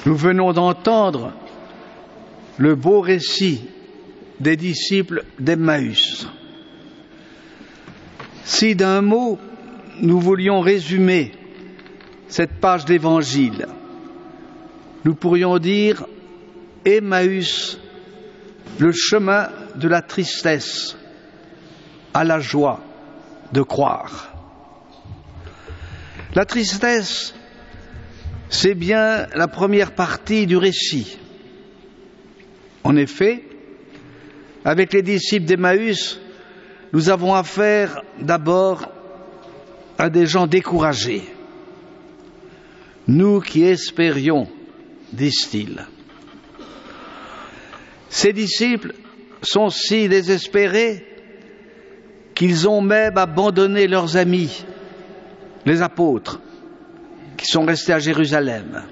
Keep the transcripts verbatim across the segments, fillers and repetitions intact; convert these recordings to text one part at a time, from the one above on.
Nous venons d'entendre le beau récit des disciples d'Emmaüs. Si d'un mot nous voulions résumer cette page d'Évangile, nous pourrions dire Emmaüs, le chemin de la tristesse à la joie de croire. La tristesse, c'est bien la première partie du récit. En effet, avec les disciples d'Emmaüs, nous avons affaire d'abord à des gens découragés. Nous qui espérions, disent-ils. Ces disciples sont si désespérés qu'ils ont même abandonné leurs amis, les apôtres, qui sont restés à Jérusalem.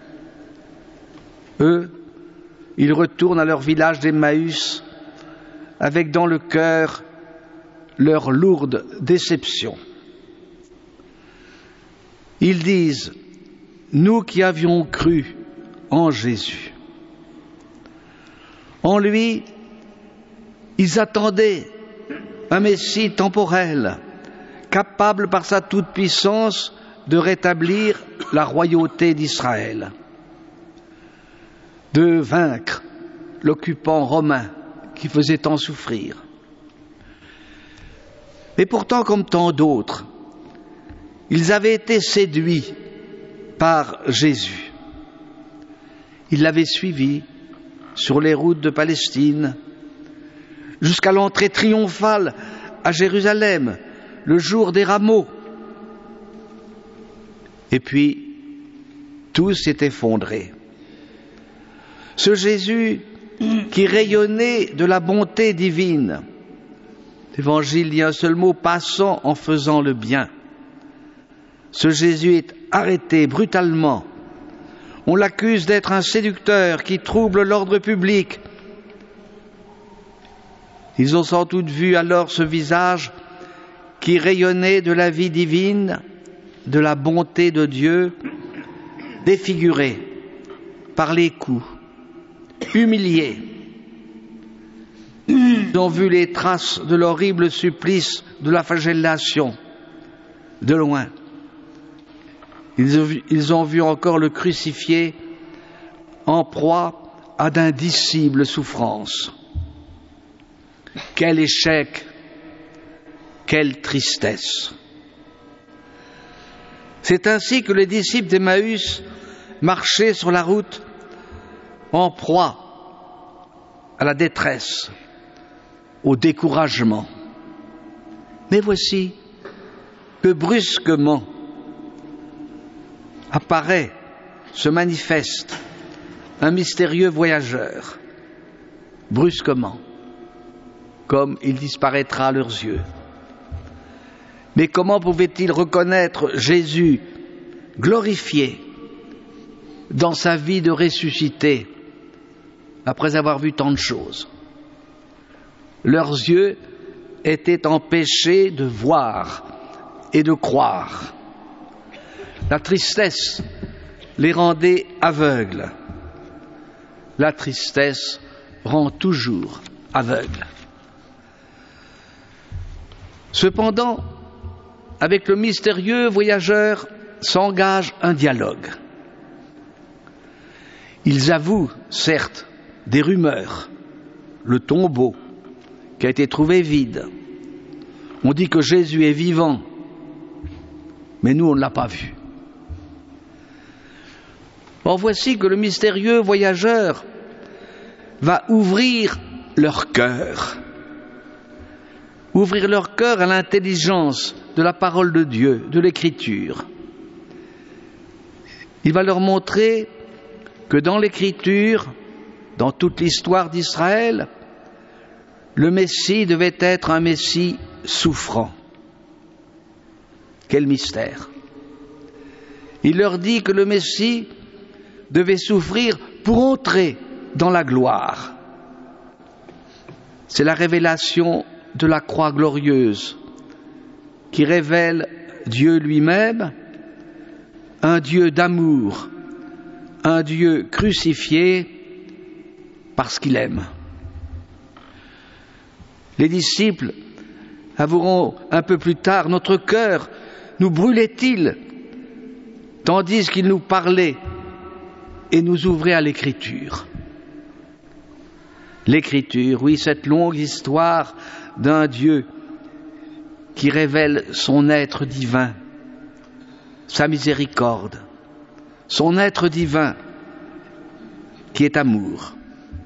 Eux, ils retournent à leur village d'Emmaüs avec dans le cœur leur lourde déception. Ils disent « Nous qui avions cru en Jésus ». En lui, ils attendaient un Messie temporel, capable par sa toute-puissance de rétablir la royauté d'Israël, de vaincre l'occupant romain qui faisait tant souffrir. Et pourtant, comme tant d'autres, ils avaient été séduits par Jésus. Ils l'avaient suivi sur les routes de Palestine, jusqu'à l'entrée triomphale à Jérusalem, le jour des rameaux. Et puis, tout s'est effondré. Ce Jésus qui rayonnait de la bonté divine, l'Évangile dit un seul mot, passant en faisant le bien. Ce Jésus est arrêté brutalement. On l'accuse d'être un séducteur qui trouble l'ordre public. Ils ont sans doute vu alors ce visage qui rayonnait de la vie divine, de la bonté de Dieu, défiguré par les coups, humilié. Ils ont vu les traces de l'horrible supplice de la flagellation, de loin. Ils ont, vu, ils ont vu encore le crucifié en proie à d'indicibles souffrances. Quel échec, quelle tristesse. C'est ainsi que les disciples d'Emmaüs marchaient sur la route en proie à la détresse, au découragement. Mais voici que brusquement apparaît, se manifeste un mystérieux voyageur, brusquement, comme il disparaîtra à leurs yeux. Mais comment pouvaient-ils reconnaître Jésus glorifié dans sa vie de ressuscité après avoir vu tant de choses? Leurs yeux étaient empêchés de voir et de croire. La tristesse les rendait aveugles. La tristesse rend toujours aveugles. Cependant, avec le mystérieux voyageur s'engage un dialogue. Ils avouent, certes, des rumeurs. Le tombeau qui a été trouvé vide. On dit que Jésus est vivant, mais nous on ne l'a pas vu. Or voici que le mystérieux voyageur va ouvrir leur cœur, ouvrir leur cœur à l'intelligence de la parole de Dieu, de l'Écriture. Il va leur montrer que dans l'Écriture, dans toute l'histoire d'Israël, le Messie devait être un Messie souffrant. Quel mystère! Il leur dit que le Messie devait souffrir pour entrer dans la gloire. C'est la révélation de la croix glorieuse qui révèle Dieu lui-même, un Dieu d'amour, un Dieu crucifié parce qu'il aime. Les disciples avoueront un peu plus tard, notre cœur nous brûlait-il tandis qu'il nous parlait et nous ouvrait à l'Écriture. L'Écriture, oui, cette longue histoire d'un Dieu qui révèle son être divin, sa miséricorde, son être divin qui est amour.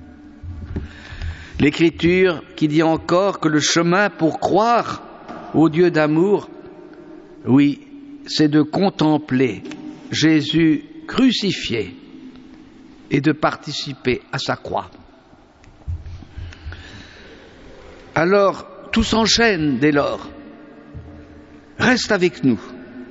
L'Écriture qui dit encore que le chemin pour croire au Dieu d'amour, oui, c'est de contempler Jésus crucifié et de participer à sa croix. Alors, tout s'enchaîne dès lors. Reste avec nous.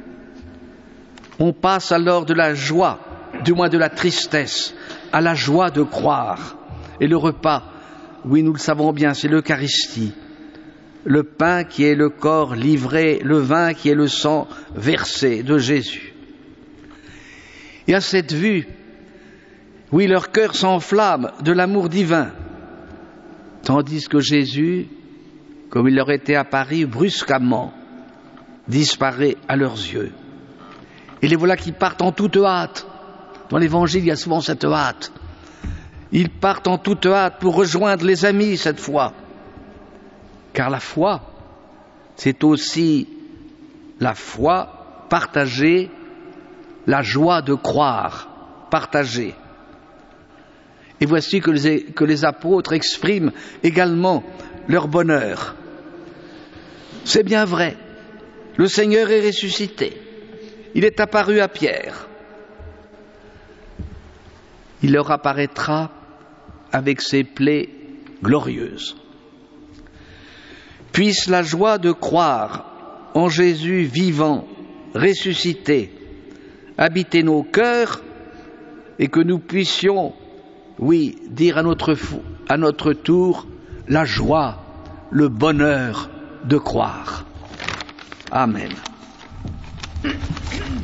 On passe alors de la joie, du moins de la tristesse, à la joie de croire. Et le repas, oui, nous le savons bien, c'est l'Eucharistie. Le pain qui est le corps livré, le vin qui est le sang versé de Jésus. Et à cette vue, oui, leur cœur s'enflamme de l'amour divin, tandis que Jésus, comme il leur était apparu brusquement, disparaît à leurs yeux. Et les voilà qui partent en toute hâte. Dans l'Évangile, il y a souvent cette hâte. Ils partent en toute hâte pour rejoindre les amis cette fois. Car la foi, c'est aussi la foi partagée, la joie de croire partagée. Et voici que les, que les apôtres expriment également leur bonheur. C'est bien vrai, le Seigneur est ressuscité. Il est apparu à Pierre. Il leur apparaîtra avec ses plaies glorieuses. Puisse la joie de croire en Jésus vivant, ressuscité, habiter nos cœurs et que nous puissions, oui, dire à notre, à notre tour la joie, le bonheur de croire. Amen.